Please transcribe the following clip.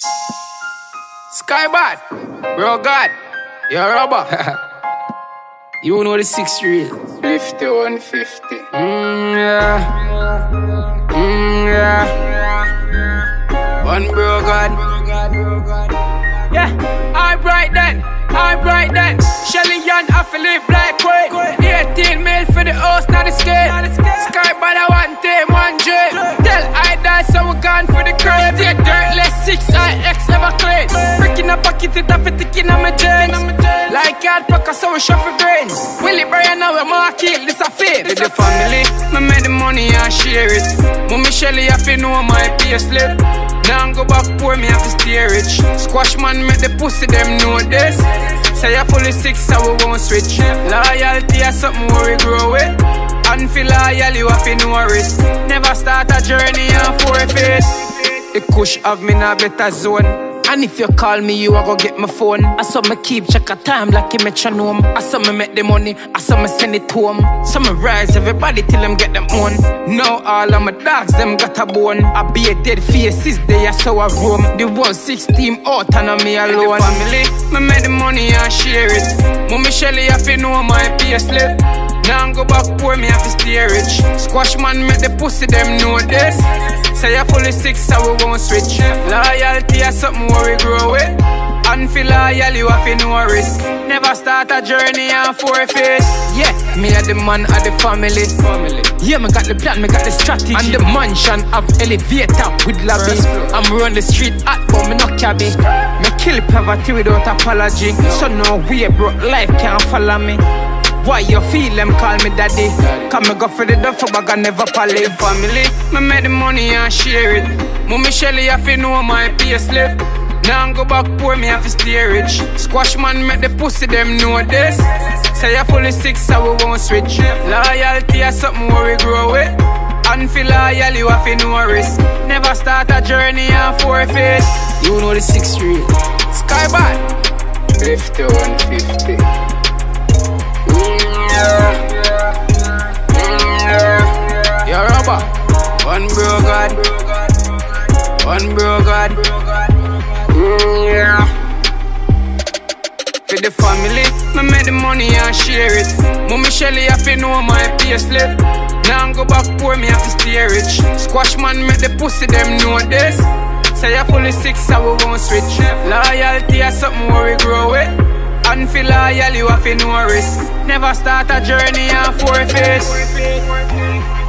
Skybad, bro God, you're a rubber. You know the 6 real 50, 150. Yeah. One bro God. Yeah, I'm right then. Shelly Young, I feel live like queen. 18 mil for the house, not the scale. Skybad, I want them 100. Tell I die, so we gone for the crowd. Stay dirtless, 6IX ever clean. Breaking a pocket, it off it, taking on my jeans. Like hard packer, so we shuffle brains. Willie Brian, now we're more kill, this a fate. With the family, me make the money and share it. Mommy Shelly, I feel know my pay slip. Now go back poor, me have to stay rich. Squash man make the pussy, them know this. Say I fully 6, so we won't switch. Loyalty is something where we grow with. And feel loyal, you have to know risk. Never start a journey and forfeit. The kush have me in a better zone. And if you call me, you a go get my phone. I saw me keep check a time like a metronome. I saw me make the money, I saw me send it home. So me rise everybody till them get them on. Now all of my dogs, them got a bone. I be a dead face, is there so I roam. The 1-6 team out and me alone. The family, me make the money and share it. Mommy Shelly, I feel know my pay slip. Now go back poor, me have to stay rich. Squash man make the pussy, them know this. Say I fully 6, so we won't switch. Loyalty is something where we grow with. And feel loyal, you have to know risk. Never start a journey and forfeit. Yeah, me are the man of the family. Yeah, me got the plan, me got the strategy. And the mansion have elevator with lobby. I'm run the street hot, but me not cabby. Me kill poverty without apology. So no way, bro, life can't follow me. Why you feel them call me daddy? Come me go for the duffel bag and never pally. Family, me make the money and share it. Mommy Shelly, I feel know my pay slip. Now go back poor, me have to stay rich. Squash man make the pussy, them know this. Say I fully 6, so we won't switch. Loyalty is something where we grow with. And feel loyal, you have to know risk. Never start a journey and forfeit. You know the 6 real Skybad 50, 150. You're a rubber. One bro God. For the family, me make the money and share it. Mommy Shelly, I feel know my pay slip. Now go back poor, me have to stay rich. Squash man make the pussy, them know this. Say I fully 6, so we won't switch. Loyalty is something where we grow with. And feel loyal, you have to know risk. Never start a journey and forfeit.